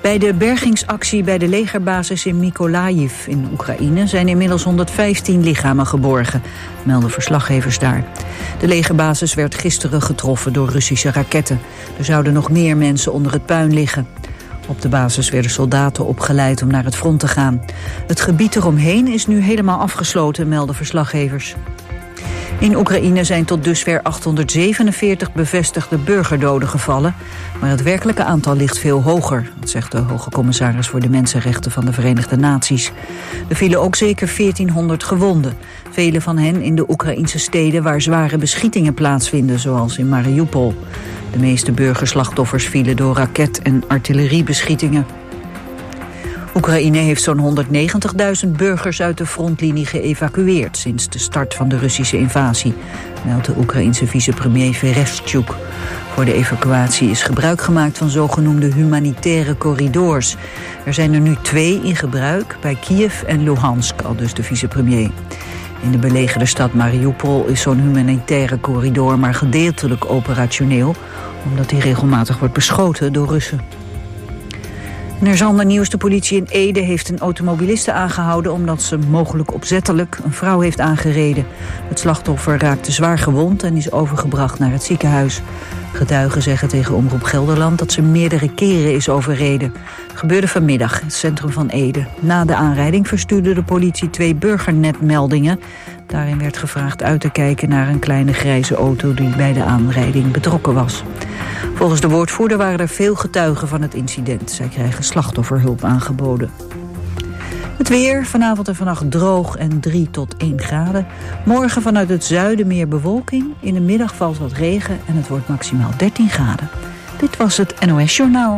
Bij de bergingsactie bij de legerbasis in Mykolaiv in Oekraïne zijn inmiddels 115 lichamen geborgen, melden verslaggevers daar. De legerbasis werd gisteren getroffen door Russische raketten. Er zouden nog meer mensen onder het puin liggen. Op de basis werden soldaten opgeleid om naar het front te gaan. Het gebied eromheen is nu helemaal afgesloten, melden verslaggevers. In Oekraïne zijn tot dusver 847 bevestigde burgerdoden gevallen, maar het werkelijke aantal ligt veel hoger, dat zegt de hoge commissaris voor de Mensenrechten van de Verenigde Naties. Er vielen ook zeker 1400 gewonden, vele van hen in de Oekraïnse steden waar zware beschietingen plaatsvinden, zoals in Mariupol. De meeste burgerslachtoffers vielen door raket- en artilleriebeschietingen. Oekraïne heeft zo'n 190.000 burgers uit de frontlinie geëvacueerd sinds de start van de Russische invasie, meldt de Oekraïense vicepremier Vereshchuk. Voor de evacuatie is gebruik gemaakt van zogenoemde humanitaire corridors. Er zijn er nu 2 in gebruik, bij Kiev en Luhansk, aldus de vicepremier. In de belegerde stad Mariupol is zo'n humanitaire corridor maar gedeeltelijk operationeel, omdat die regelmatig wordt beschoten door Russen. En er is ander nieuws. De politie in Ede heeft een automobiliste aangehouden omdat ze mogelijk opzettelijk een vrouw heeft aangereden. Het slachtoffer raakte zwaar gewond en is overgebracht naar het ziekenhuis. Getuigen zeggen tegen Omroep Gelderland dat ze meerdere keren is overreden. Het gebeurde vanmiddag in het centrum van Ede. Na de aanrijding verstuurde de politie 2 burgernetmeldingen. Daarin werd gevraagd uit te kijken naar een kleine grijze auto die bij de aanrijding betrokken was. Volgens de woordvoerder waren er veel getuigen van het incident. Zij krijgen slachtofferhulp aangeboden. Het weer, vanavond en vannacht droog en 3 tot 1 graden. Morgen vanuit het zuiden meer bewolking. In de middag valt wat regen en het wordt maximaal 13 graden. Dit was het NOS Journaal.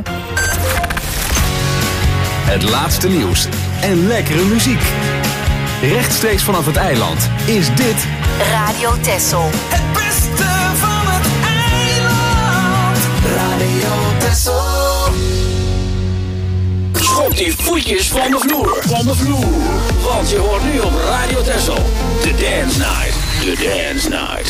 Het laatste nieuws en lekkere muziek. Rechtstreeks vanaf het eiland is dit Radio Texel. Het beste van het eiland. Radio Texel. Schop die voetjes van de vloer. Want je hoort nu op Radio Texel. The Dance Night. The Dance Night.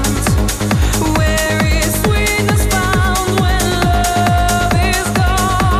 Where is sweetness found when love is gone?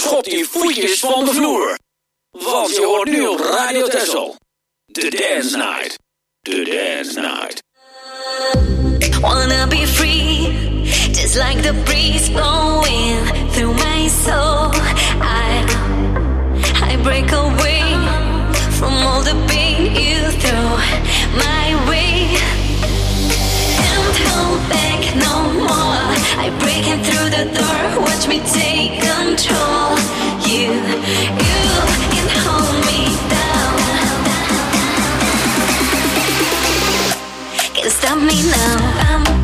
Schop die voetjes van de vloer. Want je hoort nu op Radio Texel. The Dance Night. The Dance Night. Wanna be free, just like the breeze blowing through my soul. I break away from all the pain you throw my way. Can't hold back no more. I breaking through the door, watch me take control. You can hold me down. Can't stop me now.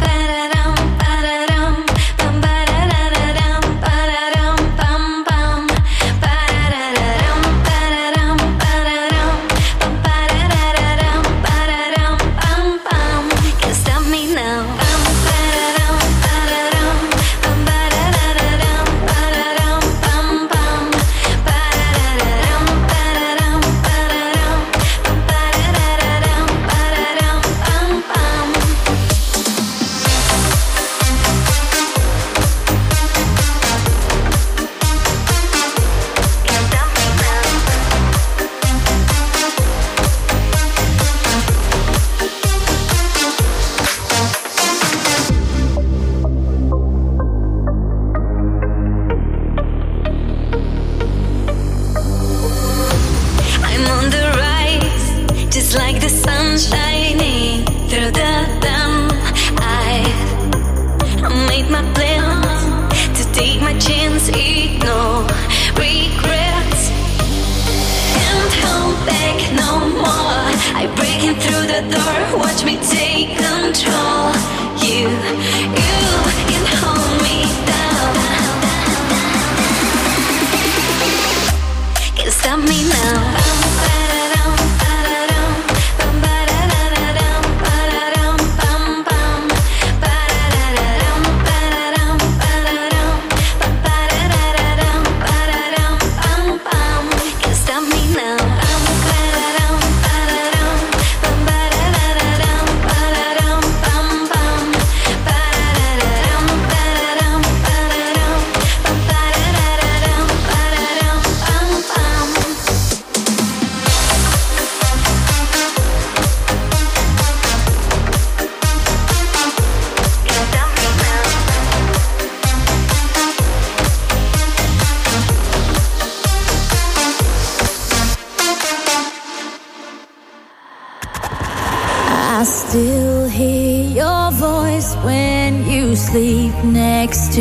Next to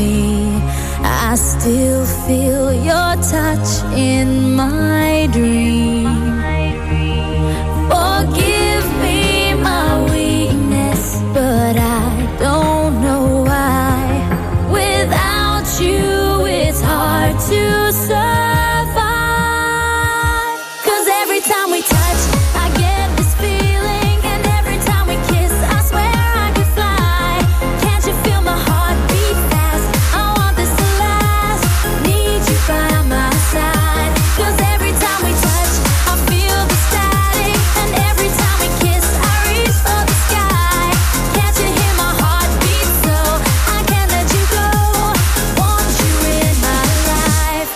me, I still feel your touch in my dream. Forgive me my weakness, but I don't know why. Without you, it's hard to survive. 'Cause every time we touch, I get this feeling, and every time we kiss, I swear I could fly. Can't you feel my heart? By my side, 'cause every time we touch, I feel the static, and every time we kiss, I reach for the sky. Can't you hear my heartbeat? So I can't let you go. Want you in my life.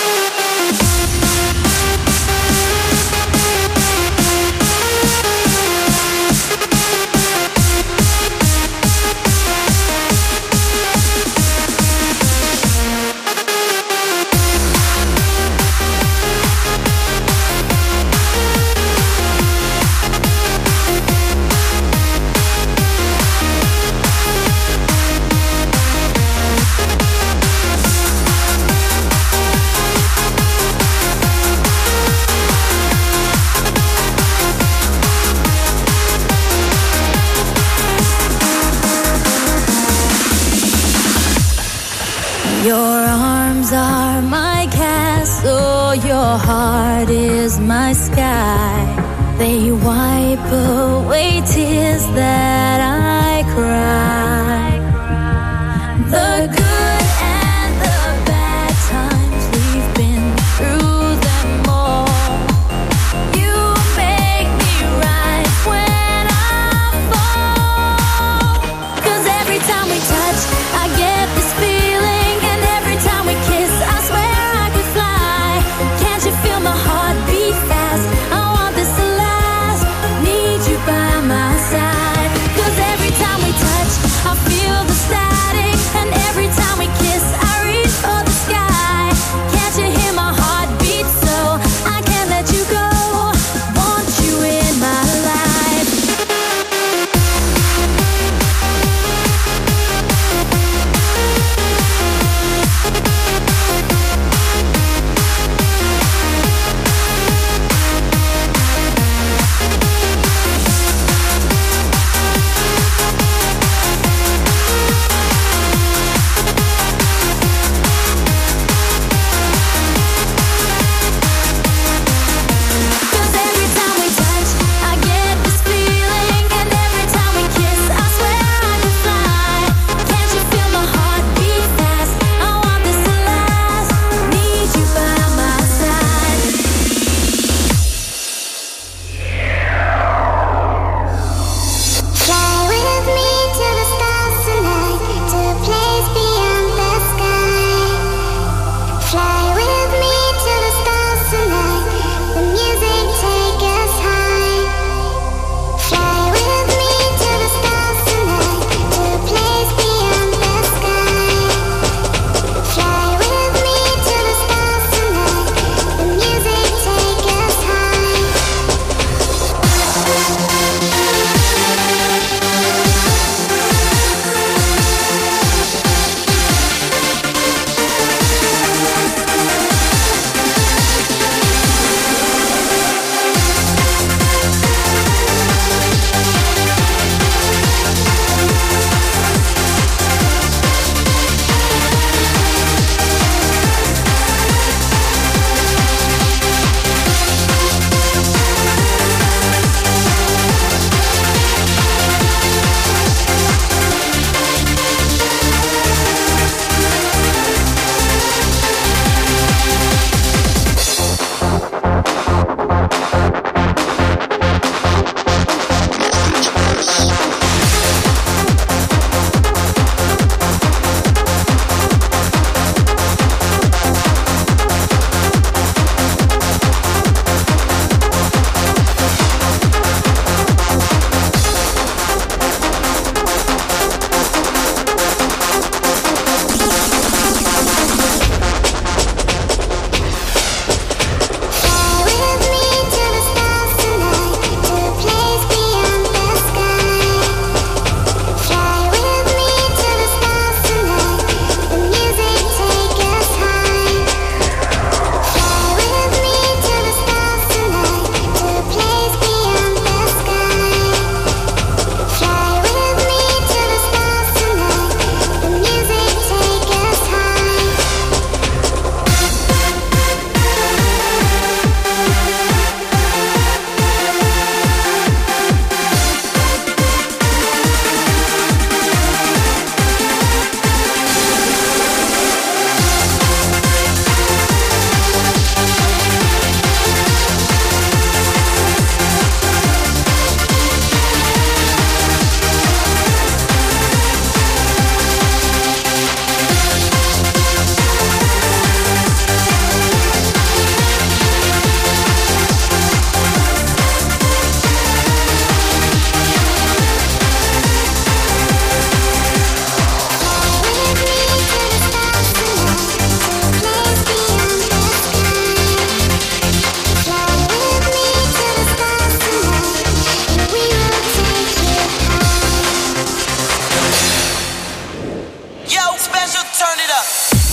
Your arms are my castle, your heart is my sky. They wipe away tears that I cry. The good and the bad times, we've been through them all. You make me rise when I fall. 'Cause every time we touch, I get this feeling, and every time we kiss, I swear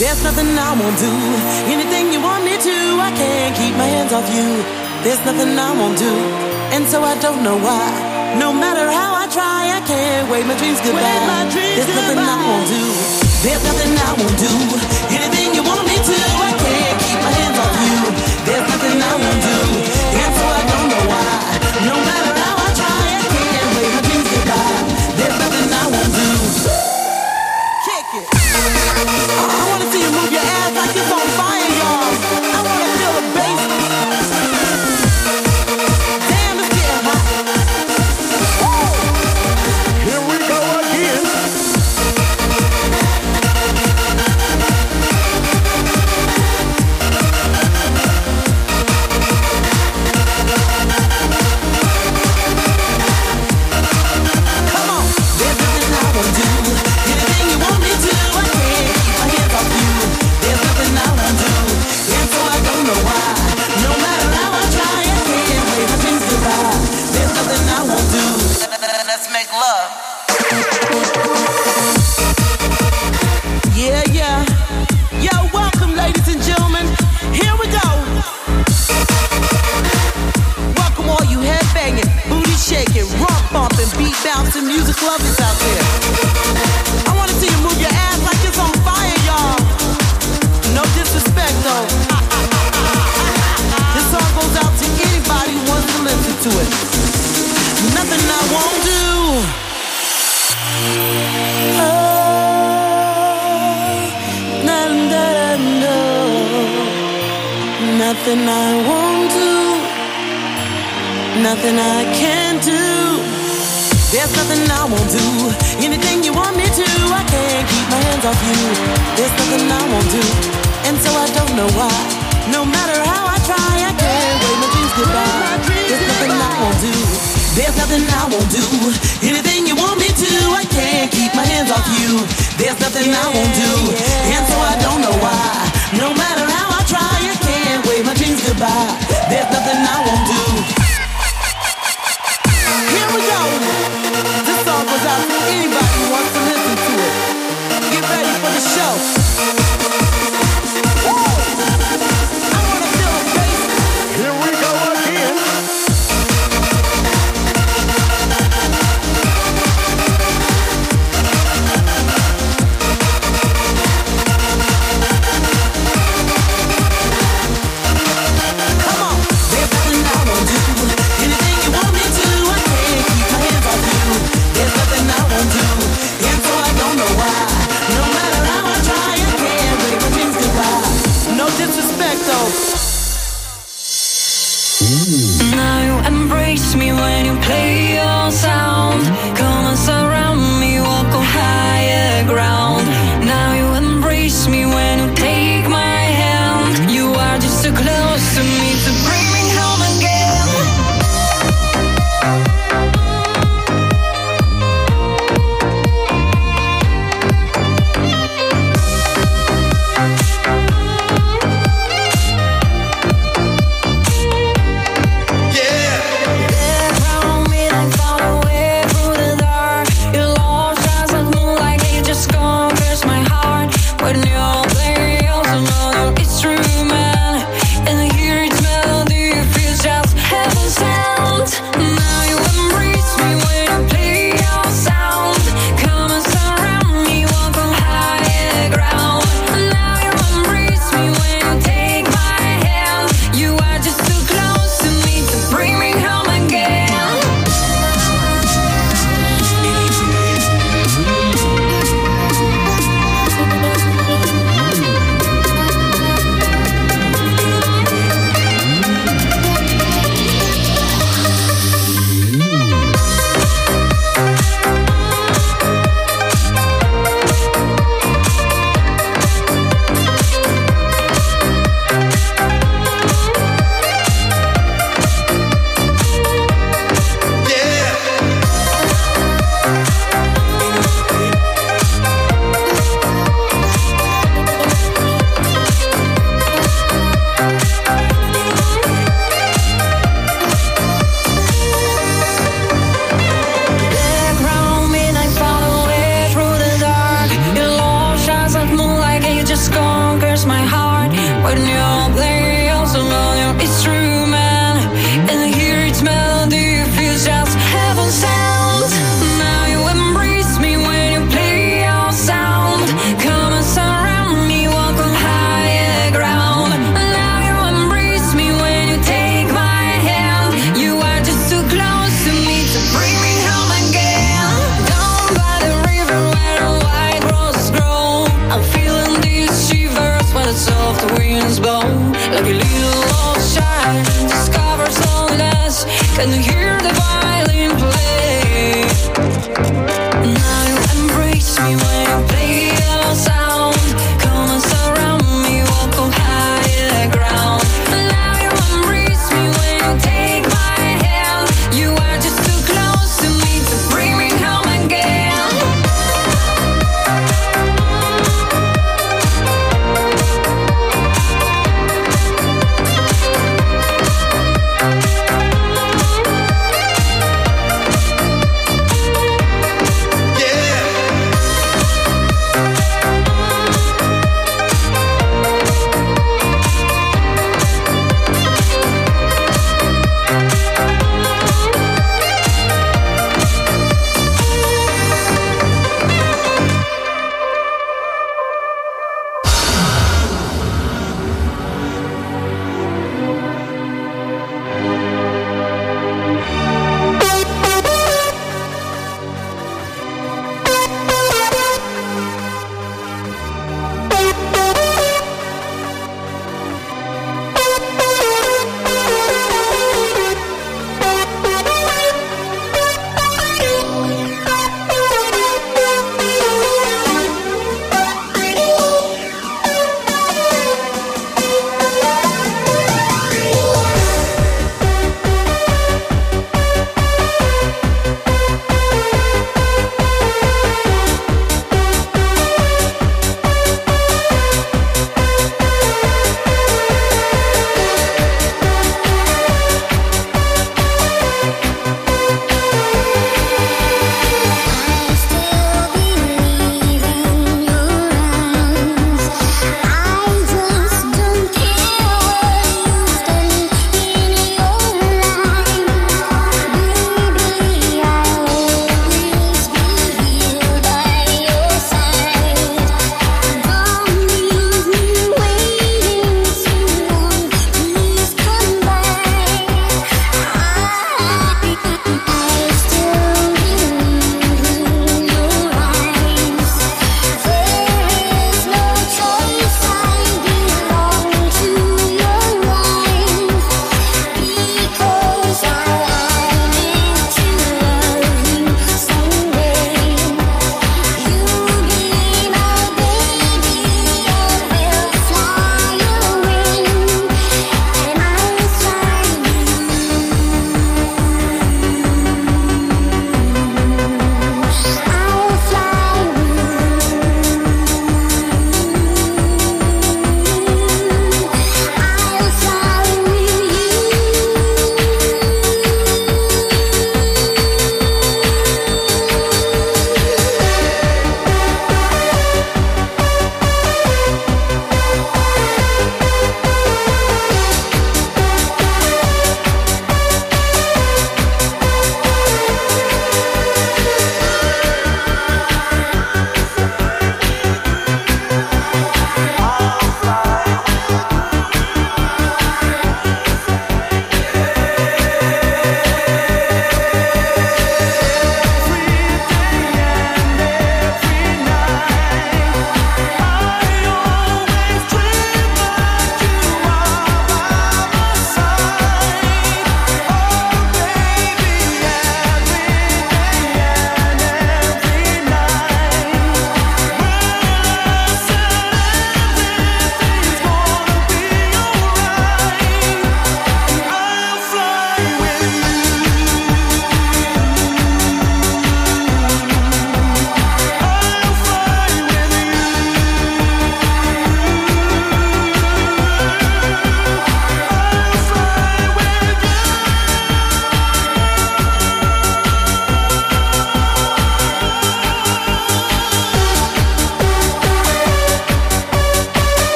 There's nothing I won't do. Anything you want me to, I can't keep my hands off you. There's nothing I won't do, and so I don't know why. No matter how I try, I can't wave my dreams goodbye. There's nothing I won't do. There's nothing I won't do. Anything you want me to, I can't keep my hands off you. There's nothing I won't do, and so I don't know why. No matter how I try, I can't wave my dreams goodbye. There's nothing I won't do. Kick it. I wanna see you move your ass like it's on fire, y'all. I wanna feel the bass. Damn, it's getting hot. Woo! Here we go again. Come on, there's nothing I won't do. Anything you want me to, I can't keep my hands off you. There's nothing I won't do, and so I don't know why. No matter how I try, I can't wave my dreams goodbye. There's nothing I won't do. Let's make love. Yeah, yeah. Yo, welcome, ladies and gentlemen. Here we go. Welcome all you headbanging, booty shaking, rump bumping, beat bouncing, music lovers out there. I wanna see you move your ass like it's on fire, y'all. No disrespect though. This song goes out to anybody who wants to listen to it. Nothing I won't do. Oh, no. Nothing I won't do. Nothing I can't do. There's nothing I won't do. Anything you want me to, I can't keep my hands off you. There's nothing I won't do, and so I don't know why. No matter how I try, I can't wave my dreams goodbye. There's nothing I won't do. There's nothing I won't do. Anything you want me to, I can't keep my hands off you. There's nothing I won't do, and so I don't know why. No matter how I try, I can't wave my dreams goodbye. There's nothing I won't do. Here we go. This song goes out to anybody who wants to listen to it. Get ready for the show. Woo! I wanna feel the bass. Here we go again. when you're playing your song on your instrument, and hear its melody feels just heaven sent. Now you embrace me when you play your sound. Come and surround me, walk on higher ground. Now you embrace me when you take my hand. You are just too close to me to bring me home again. Down by the river where the white roses grow, I'm feeling these shivers when the soft winds blow. Like a little love child discovers loneliness. Can you hear the violin play? Now you embrace me when you play your sound. Come and surround me, walk on higher ground. Now you embrace me when you take my hand. You are just too close to me to bring me home again.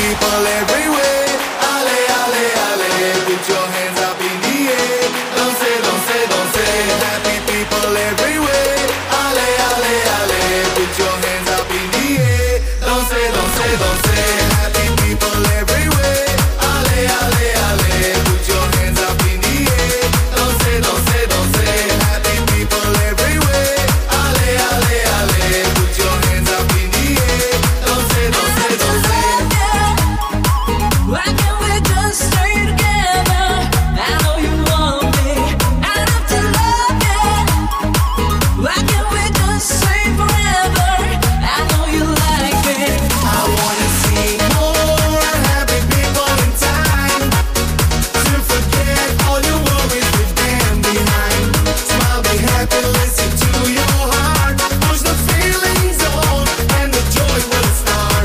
people everywhere. Ale, ale, ale, put your hands up in the air. Don't say, don't say, don't say. Happy people everywhere. Ale, ale, ale, put your hands up in the air. Don't say, don't say, don't say. Happy people everywhere. Ale, ale, ale, put your hands up in the air. Don't say, don't say, don't say. Happy people everywhere. Ale, ale, ale, put your hands up in the air. Don't say, don't say, don't say. Why can't we just stay together? I know you want me, enough to love you. Why can't we just stay forever? I know you like it. I wanna see more happy people in time to forget all your worries, leave them behind. Smile, be happy, listen to your heart. Push the feelings on, and the joy will start.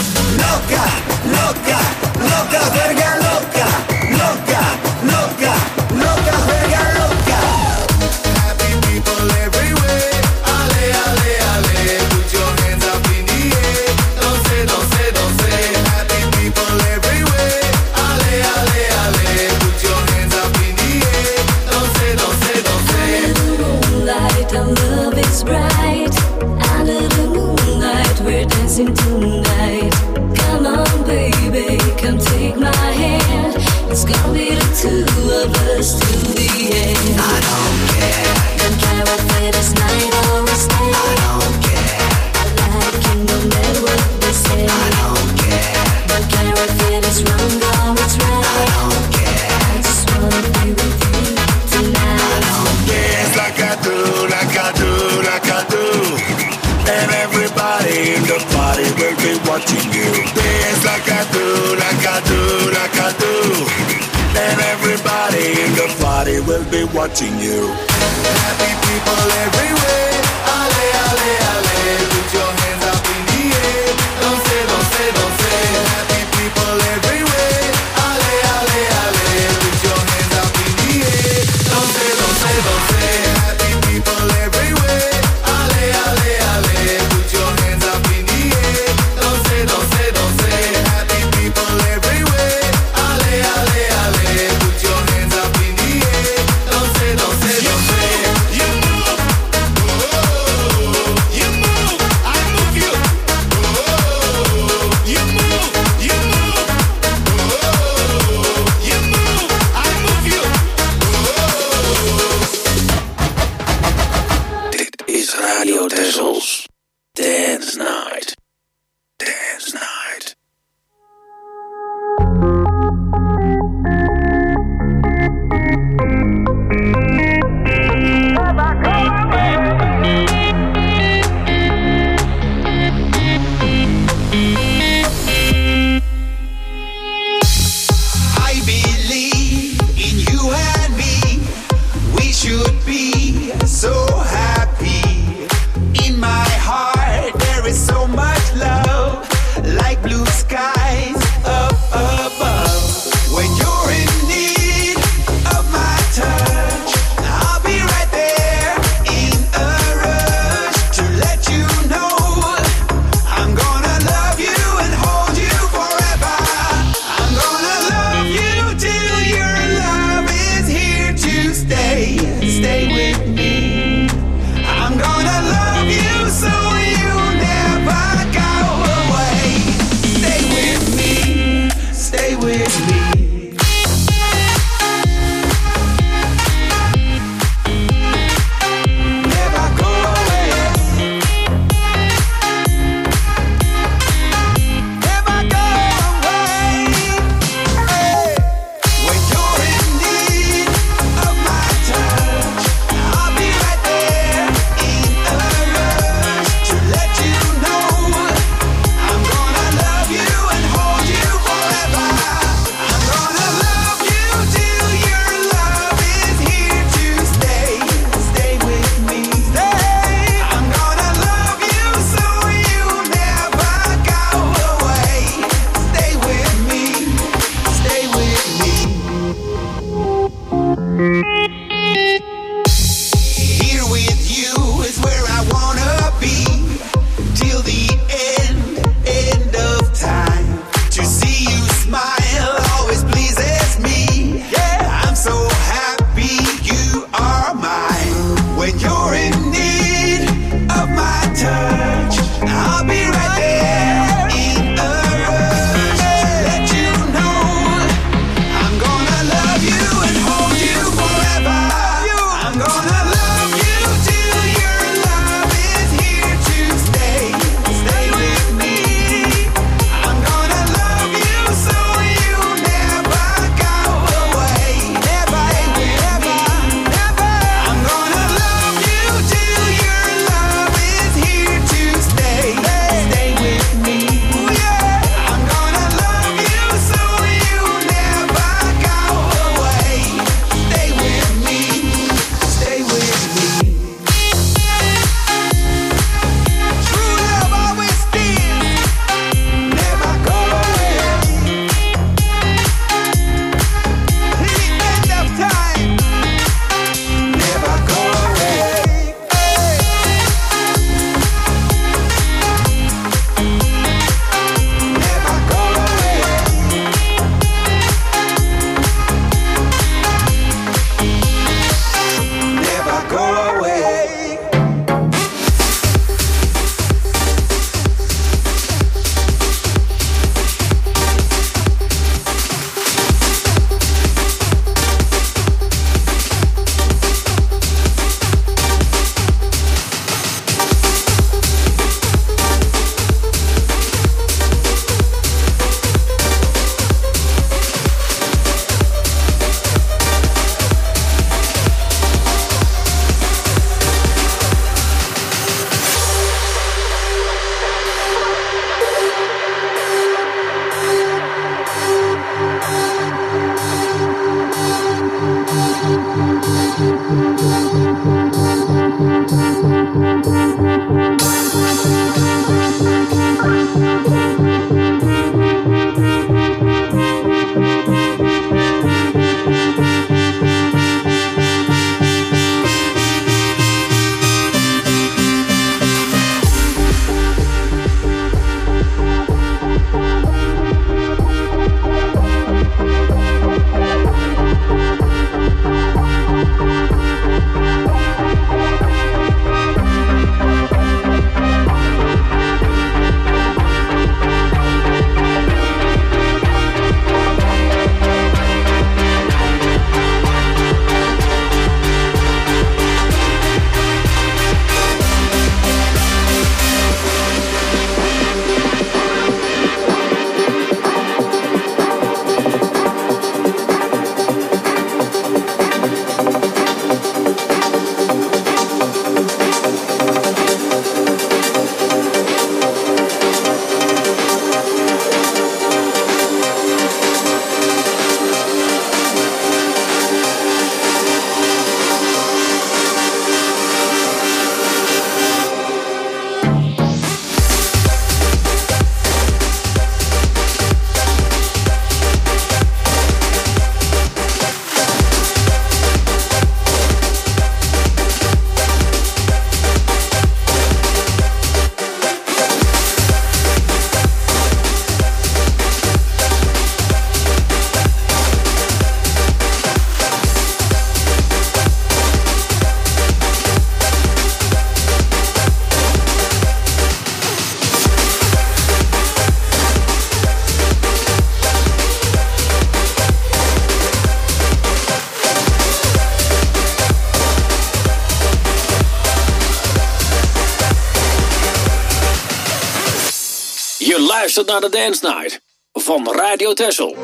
Loca, loca, loca, verga loca, loca, loca, loca, verga loca. Happy people everywhere. Ale, ale, ale, put your hands up in the air. Don't say, don't say, don't say. Happy people everywhere. Ale, ale, ale, put your hands up in the air. Don't say, don't say, don't say. Moonlight, our love is bright. Under the moonlight, we're dancing tonight. Come on, baby, come take my hand. It's gonna be the two of us till the end. I don't care, Don't care what way this night always stay. I don't care, I like you no matter what they say. I don't care, Don't care if it is wrong or it's I right. don't care. I just wanna be with you tonight. Dance like I do, like I do, like I do. And everybody in the party will be watching you. Dance like I do, like I do, like I do. And everybody in the party will be watching you. Happy people everywhere. Ale, ale, ale, put your hands up in the air. Don't say, don't say, don't say. Happy people everywhere. Ale, ale, ale, put your hands up in the air. Don't say, don't say, don't say. Happy people everywhere. Ale, ale, ale, put your hands up in the air. Don't say, don't say, don't say. Happy people everywhere. Ale, ale, ale, put your hands up in the air. Don't say, don't say, don't say. You move, you move, I move you. You move, you move, you move, I move you. Dit is Radio Tessels. Dance Night. Dance Night. I believe in you and me. We should be so happy. In my heart, there is so much love, like blue skies up above. When you're luistert naar de Dance Night van Radio Texel.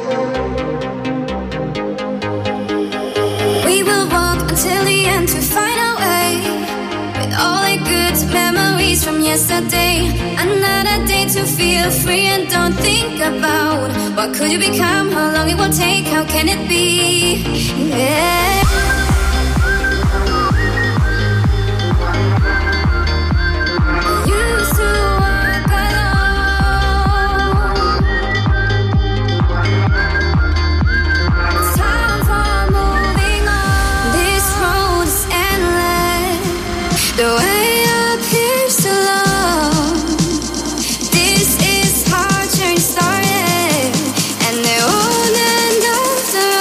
We will walk until the end to find our way. With all the good memories from yesterday. Another day to feel free and don't think about what could you become, how long it will take, how can it be? Yeah. Used to walk alone. It's time for moving on. This road is endless. The way appears so long. This is how change started, and the old end of the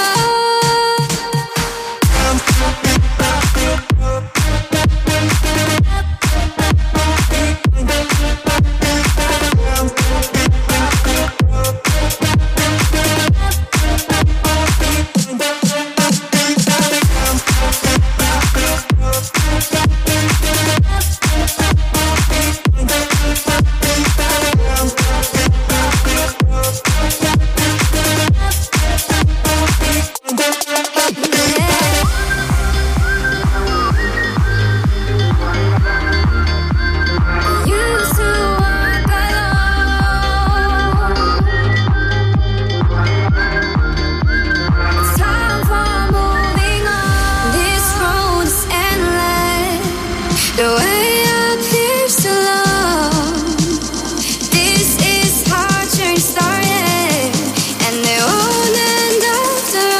used to walk alone. It's time for moving on. This road is endless. The way appears so long. This is how change started, and the old end of the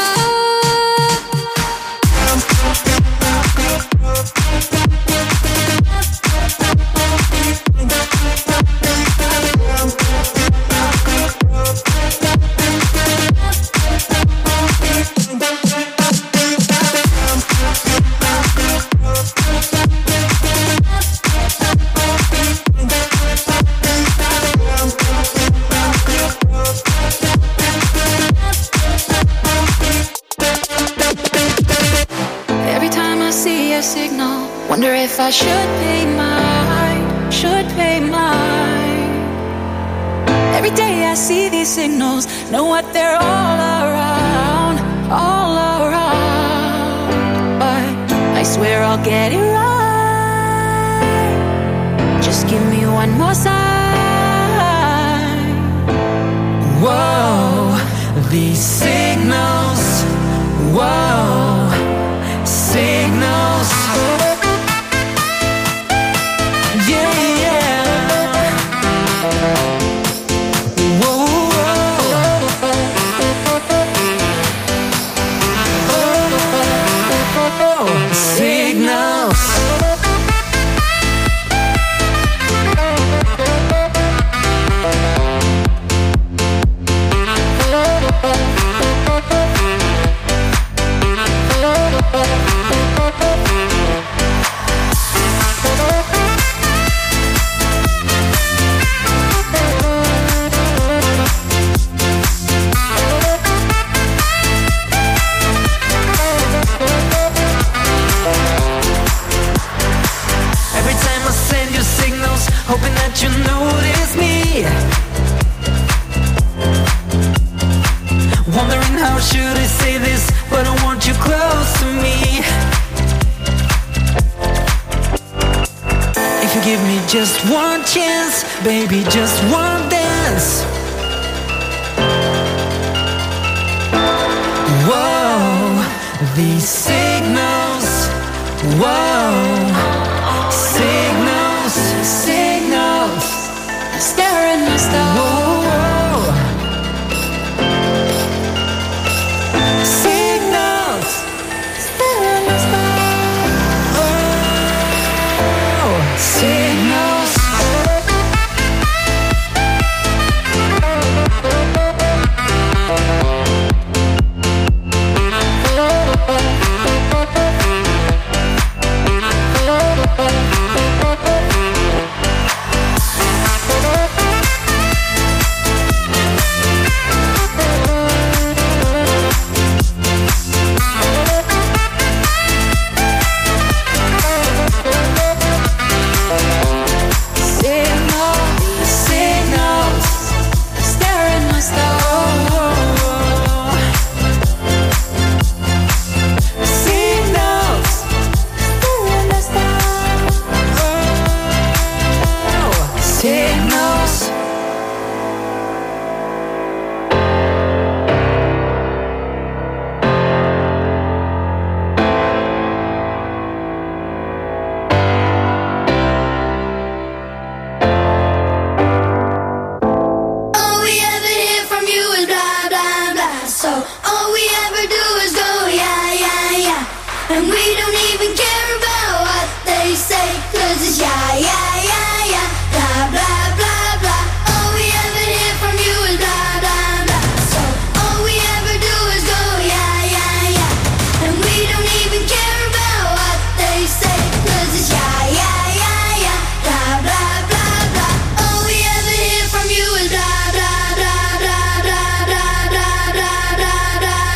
Every time I see a signal, wonder if I should pay mine. Every day I see these signals, know what they're all around. But I swear I'll get it right. Just give me one more sign. Whoa, these signals. Whoa, signals. Yeah, yeah. Whoa, whoa. Signals. Every time I send you signals, hoping that you notice me. Wondering how should I say this, but I want you close to me. If you give me just one chance, baby, just one dance. Whoa, these signals. Whoa, signals, signals. Staring at stars. Whoa, signals. Staring at stars. Oh, signals. So all we ever do is go, yeah, yeah, yeah. And we don't even care about what they say, 'cause it's yeah, yeah, yeah, yeah. Blah, blah, blah, blah. All we ever hear from you is blah, blah, blah. So all we ever do is go, yeah, yeah, yeah. And we don't even care about what they say, 'cause it's yeah, yeah, yeah, yeah. Blah, blah, blah, blah. All we ever hear from you is blah, blah, blah, blah, blah, blah, blah, blah, blah, blah,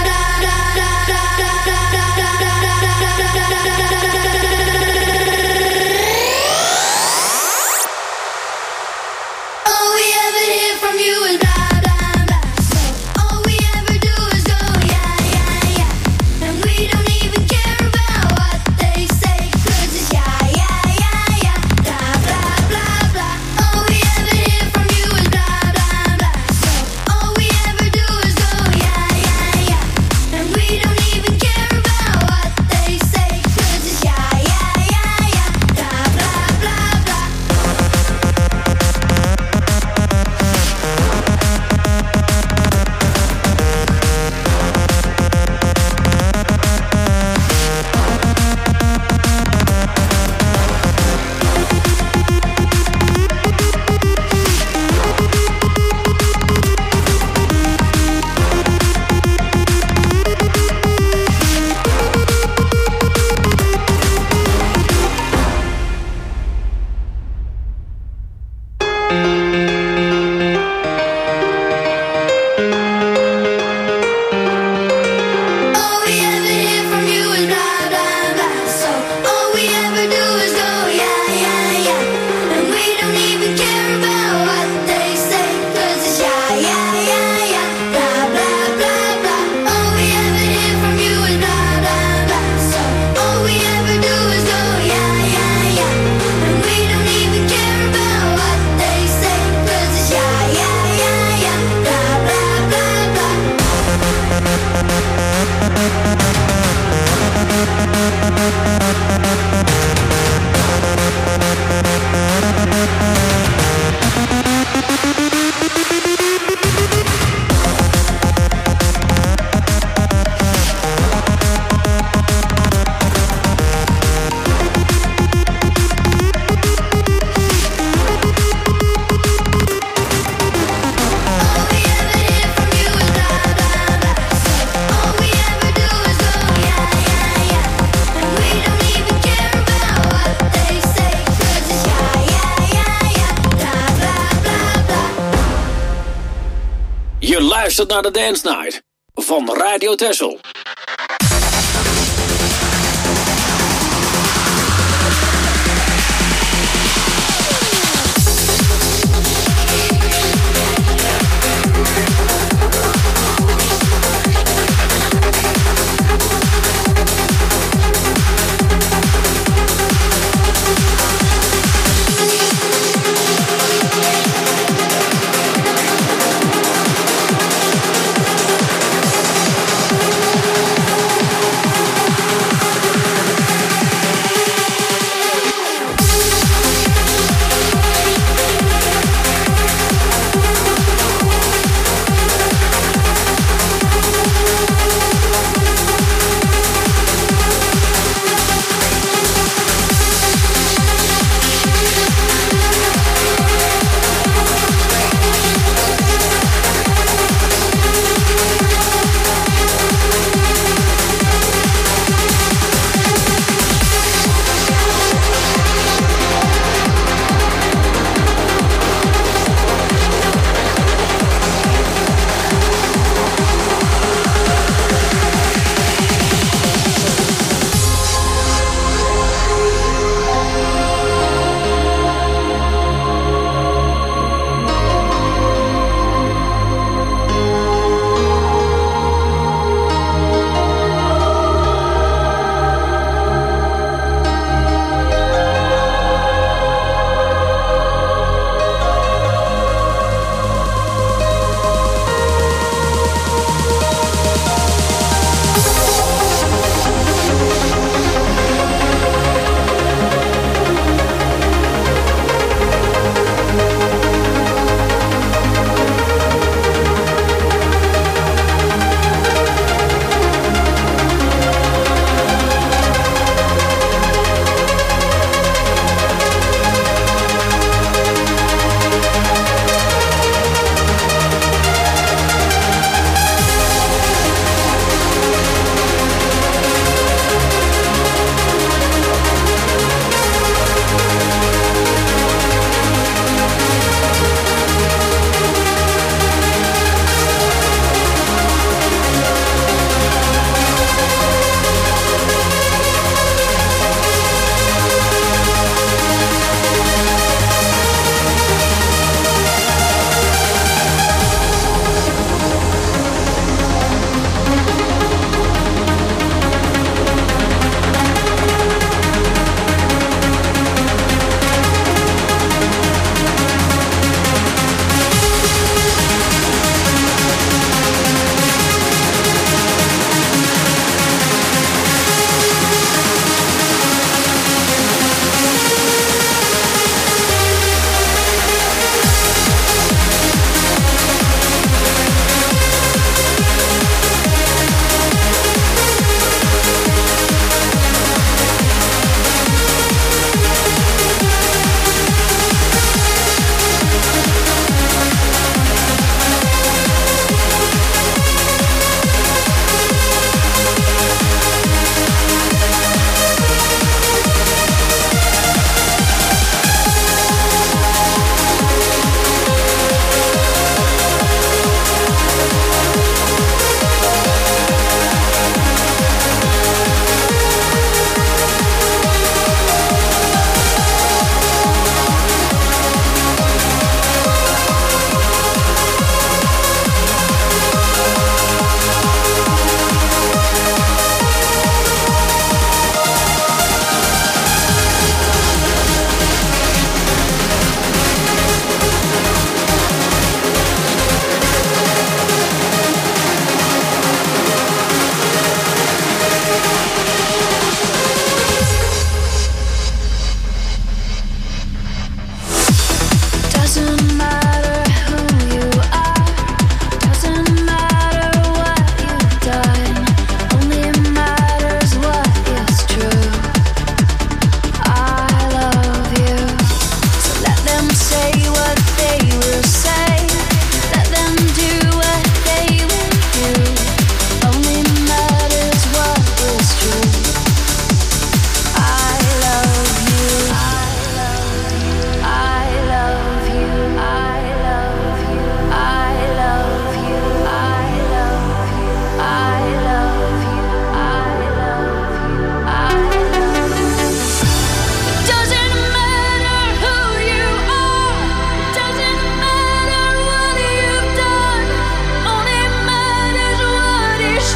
all we ever hear from you is blah, blah, blah. So all we ever do is go, yeah, yeah, yeah. And we don't even care about what they say, 'cause it's yeah, yeah, yeah, yeah. Blah, blah, blah, blah. All we ever hear from you is blah, blah, blah. So all we ever do is go, yeah, yeah, yeah. And we don't even care about what they say, 'cause it's yeah, yeah, yeah, yeah. Blah, blah, blah, blah. All we ever hear from you is blah, blah, blah. So all we ever do is go, yeah, yeah, yeah. And we don't even care about what they say, 'cause it's yeah, yeah, yeah, yeah. Blah, blah, blah, blah. All we ever hear from you is blah, blah, blah. So all we ever do is go, yeah, yeah, yeah. And we don't even care about what they say, 'cause it's yeah, yeah, yeah, yeah. Blah, blah, blah, blah. All we ever hear from you is blah, blah, blah. So all we ever do is go, yeah, yeah, yeah. And we don't even care about what they say, 'cause it's yeah, yeah, yeah, yeah. Blah, blah, blah, blah. Je luistert naar de Dance Night van Radio Texel. All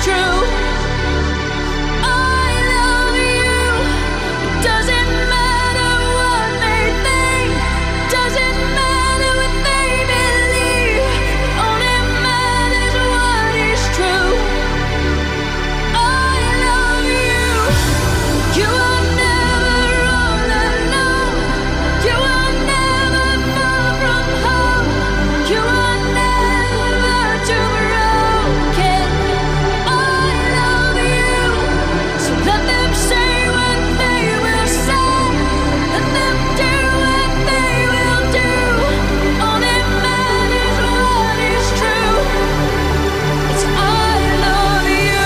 true. I love you. Doesn't matter what they think. Doesn't matter what they believe. Only matters what is true. I love you. You are never all alone. You are never far from home. You are never too broken. I love you. So let them say what they will say. Let them do what they will do. Only matters what is true. It's I love you.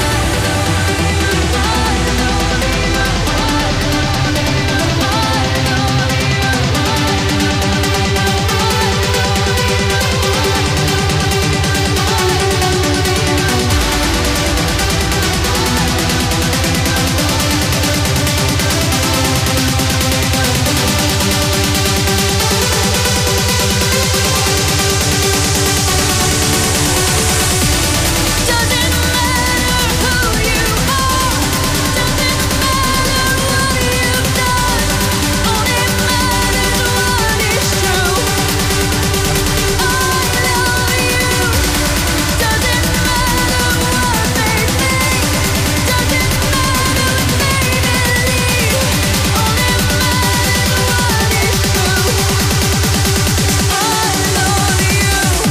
Doesn't matter who you are. Doesn't matter what you've done. Only matters what is true. I love you. Doesn't matter what they think. Doesn't matter what they believe. Only matters what is true. I love you.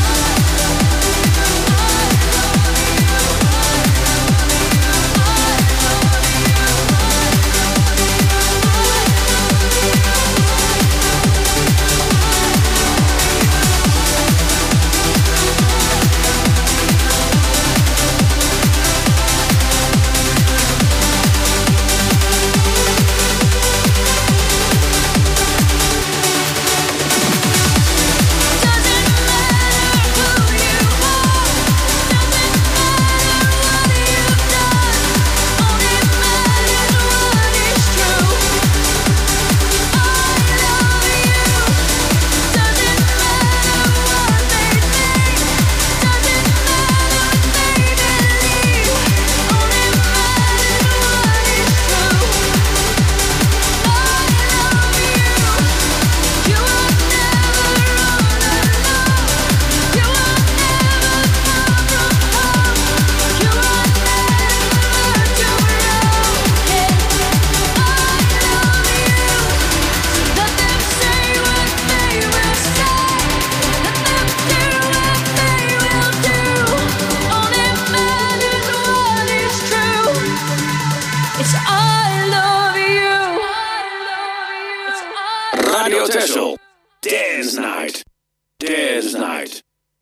Doesn't matter who you are. Doesn't matter what you've done. Only matters what is true. I love you. Doesn't matter what they think. Doesn't matter what they believe. Only matters what is true. I love you. You are never all alone. You are never far from home. You are never too broken. I love you. Let them say what they will say. Let them do what they will do. Only matters what is true. It's I love you. It's Radio Texel. Dance Night. Dance Night.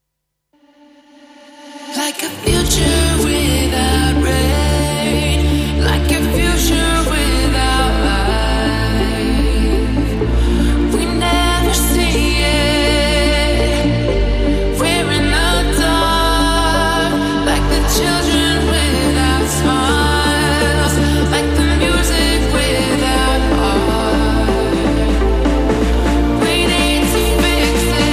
Like a future without rain, like a future without life. We never see it. We're in the dark, like the children without smiles, like the music without heart. We need to fix it.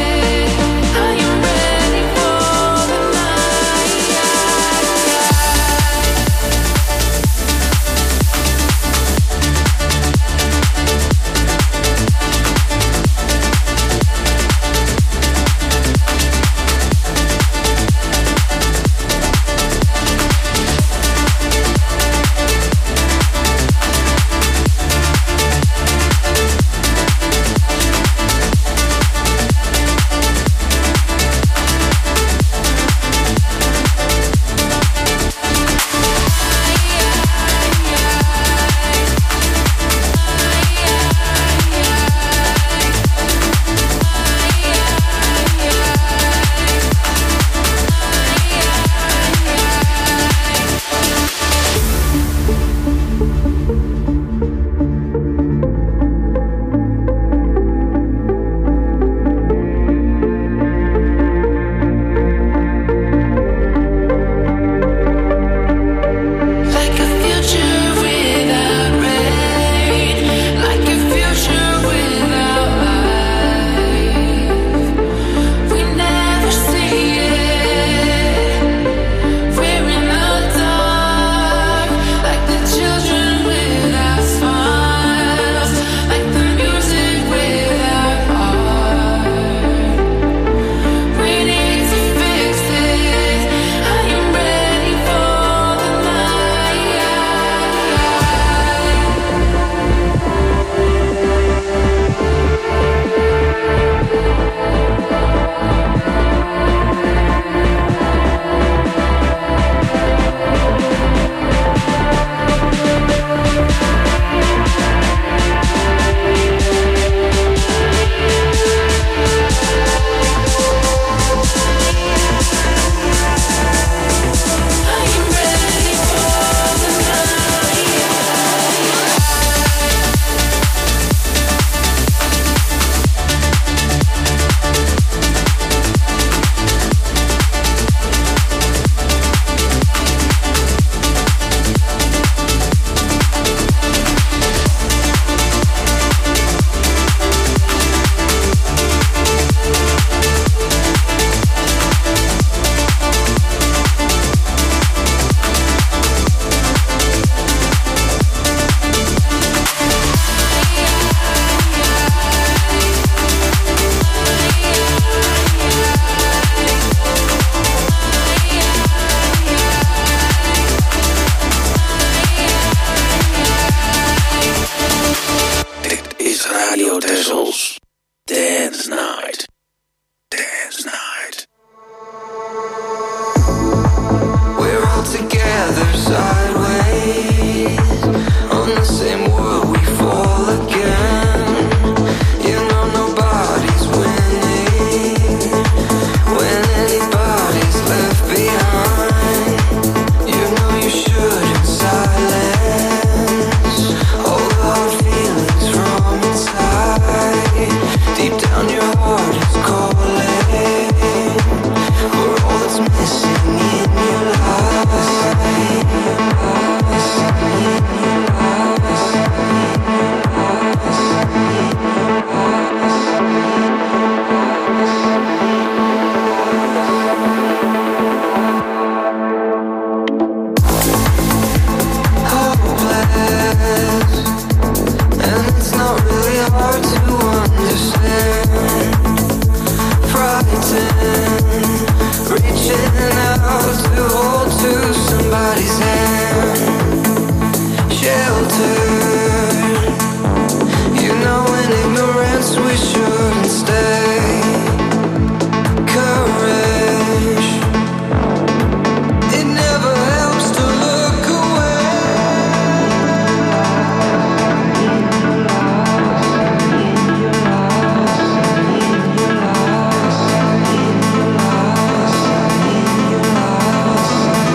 together sideways. On the same world we fall again. You know nobody's winning when anybody's left behind. You know you shouldn't silence all the hard feelings from inside. Deep down your heart is calling for all that's missing in your life. Hopeless.